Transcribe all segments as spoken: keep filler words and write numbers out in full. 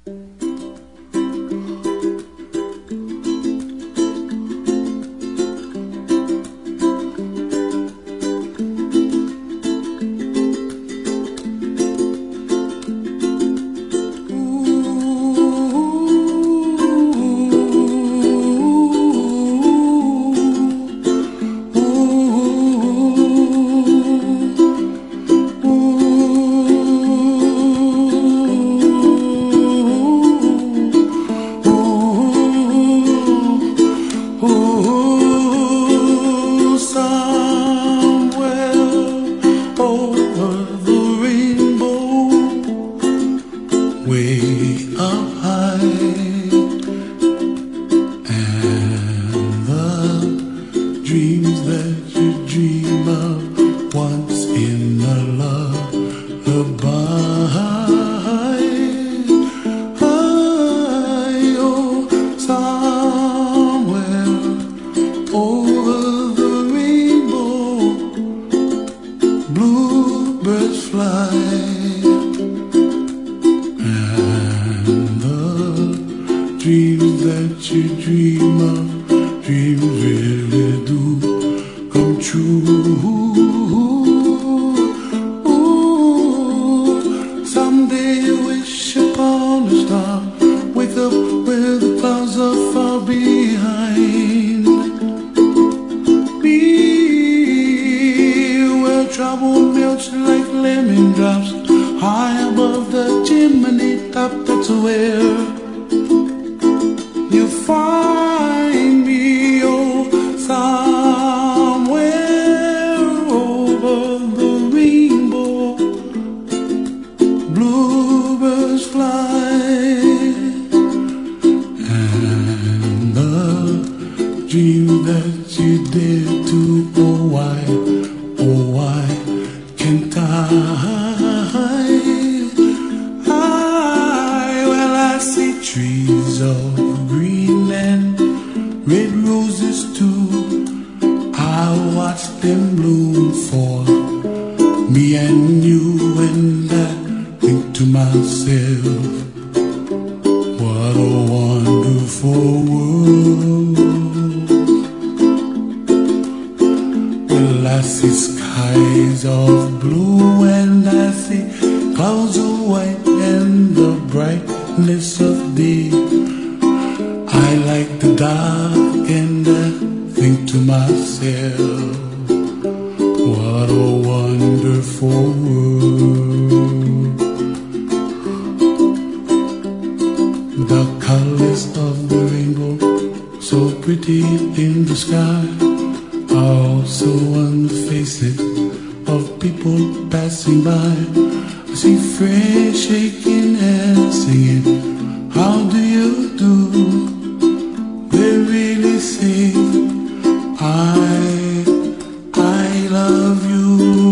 Dreams that you dream of once in a lullaby. Oh, somewhere over the rainbow, bluebirds fly, and the dreams that you dream of, dreams really do come true. Ooh, someday you wish upon a star, wake up where the clouds are far behind me, where trouble melts like lemon drops high above the chimney top. That's where you find me. Oh, somewhere over the rainbow, bluebirds fly, and the dream that you dare to, oh why, oh why can't I? I, well, I see trees of green and red roses too. I watch them bloom for me and you, and I think to myself, what a wonderful world. Well, I see skies of blue and I see clouds of white and the brightness of day. I like the dark and I think to myself, what a wonderful world. The colors of the rainbow, so pretty in the sky, are also on the faces of people passing by. I see friends shaking and singing, how do you do? They really say, I, I love you.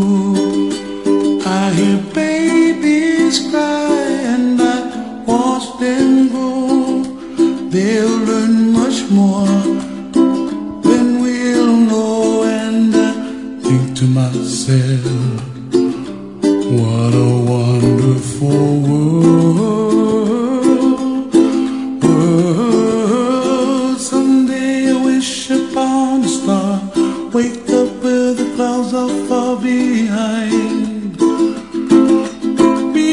I hear babies cry and I watch them grow. They'll learn much more than we'll know, and I think to myself, what a wonderful world. World. Someday I wish upon a star, wake up where the clouds are far behind me,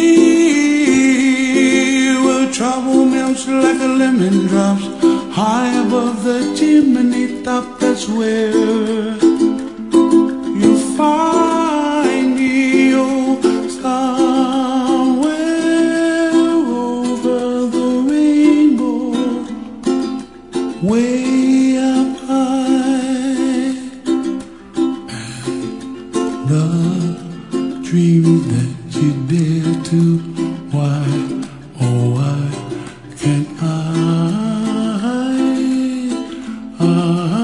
where trouble melts like a lemon drops high above the chimney top. That's where you find me. Oh, somewhere over the rainbow, way up high, and the dream that you dare to, why, oh why can't I? I